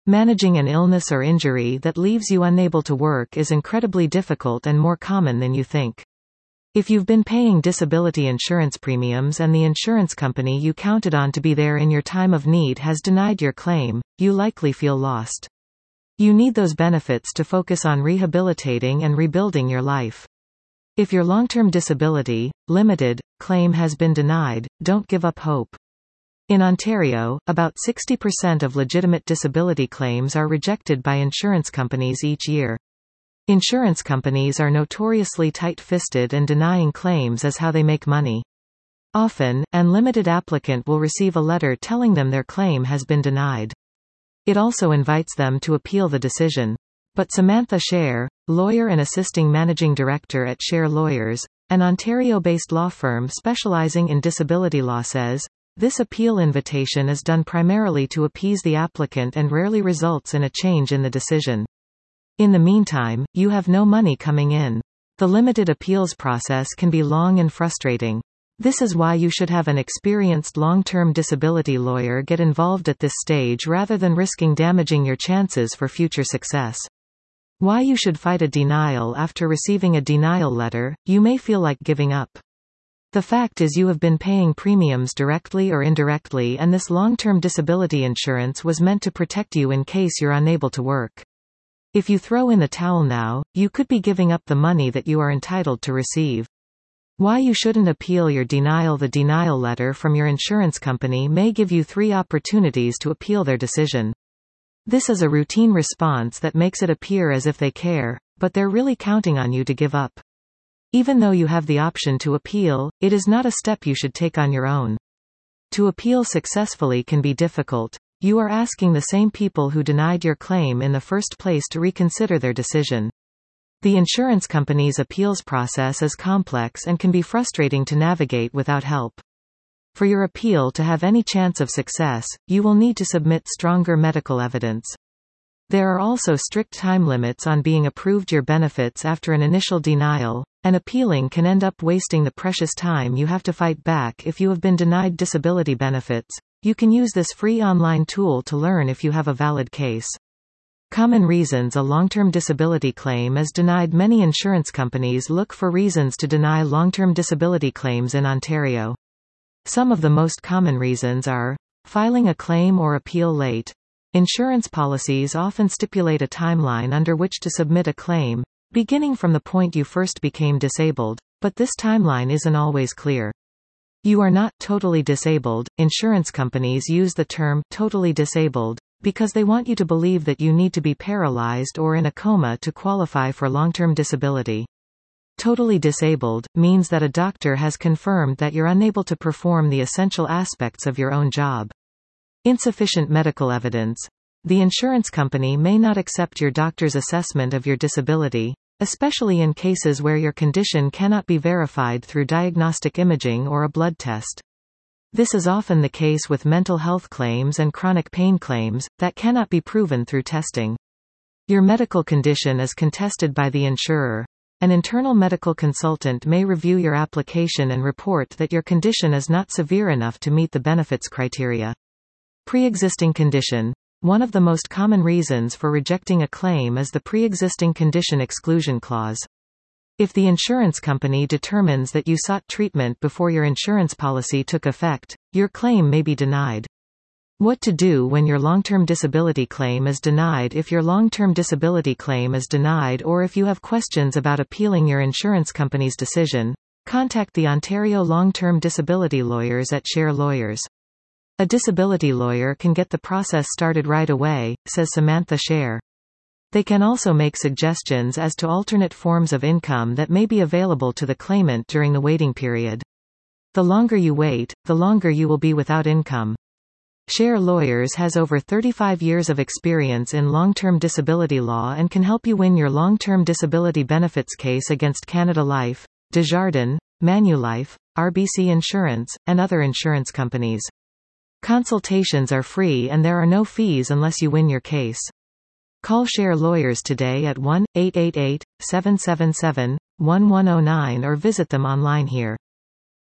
Managing an illness or injury that leaves you unable to work is incredibly difficult and more common than you think. If you've been paying disability insurance premiums and the insurance company you counted on to be there in your time of need has denied your claim, you likely feel lost. You need those benefits to focus on rehabilitating and rebuilding your life. If your long-term disability, limited, claim has been denied, don't give up hope. In Ontario, about 60% of legitimate disability claims are rejected by insurance companies each year. Insurance companies are notoriously tight-fisted, and denying claims is how they make money. Often, an limited applicant will receive a letter telling them their claim has been denied. It also invites them to appeal the decision. But Samantha Scher, lawyer and assisting managing director at Scher Lawyers, an Ontario-based law firm specializing in disability law, says, this appeal invitation is done primarily to appease the applicant and rarely results in a change in the decision. In the meantime, you have no money coming in. The limited appeals process can be long and frustrating. This is why you should have an experienced long-term disability lawyer get involved at this stage rather than risking damaging your chances for future success. Why you should fight a denial after receiving a denial letter. You may feel like giving up. The fact is you have been paying premiums directly or indirectly, and this long-term disability insurance was meant to protect you in case you're unable to work. If you throw in the towel now, you could be giving up the money that you are entitled to receive. Why you shouldn't appeal your denial. The denial letter from your insurance company may give you 3 opportunities to appeal their decision. This is a routine response that makes it appear as if they care, but they're really counting on you to give up. Even though you have the option to appeal, it is not a step you should take on your own. To appeal successfully can be difficult. You are asking the same people who denied your claim in the first place to reconsider their decision. The insurance company's appeals process is complex and can be frustrating to navigate without help. For your appeal to have any chance of success, you will need to submit stronger medical evidence. There are also strict time limits on being approved your benefits after an initial denial, and appealing can end up wasting the precious time you have to fight back if you have been denied disability benefits. You can use this free online tool to learn if you have a valid case. Common reasons a long-term disability claim is denied. Many insurance companies look for reasons to deny long-term disability claims in Ontario. Some of the most common reasons are filing a claim or appeal late. Insurance policies often stipulate a timeline under which to submit a claim, beginning from the point you first became disabled, but this timeline isn't always clear. You are not totally disabled. Insurance companies use the term totally disabled because they want you to believe that you need to be paralyzed or in a coma to qualify for long-term disability. Totally disabled means that a doctor has confirmed that you're unable to perform the essential aspects of your own job. Insufficient medical evidence. The insurance company may not accept your doctor's assessment of your disability, especially in cases where your condition cannot be verified through diagnostic imaging or a blood test. This is often the case with mental health claims and chronic pain claims that cannot be proven through testing. Your medical condition is contested by the insurer. An internal medical consultant may review your application and report that your condition is not severe enough to meet the benefits criteria. Pre-existing condition. One of the most common reasons for rejecting a claim is the pre-existing condition exclusion clause. If the insurance company determines that you sought treatment before your insurance policy took effect, your claim may be denied. What to do when your long-term disability claim is denied. If your long-term disability claim is denied or if you have questions about appealing your insurance company's decision, contact the Ontario Long-Term Disability Lawyers at Scher Lawyers. A disability lawyer can get the process started right away, says Samantha Scher. They can also make suggestions as to alternate forms of income that may be available to the claimant during the waiting period. The longer you wait, the longer you will be without income. Scher Lawyers has over 35 years of experience in long-term disability law and can help you win your long-term disability benefits case against Canada Life, Desjardins, Manulife, RBC Insurance, and other insurance companies. Consultations are free and there are no fees unless you win your case. Call Scher Lawyers today at 1-888-777-1109 or visit them online here.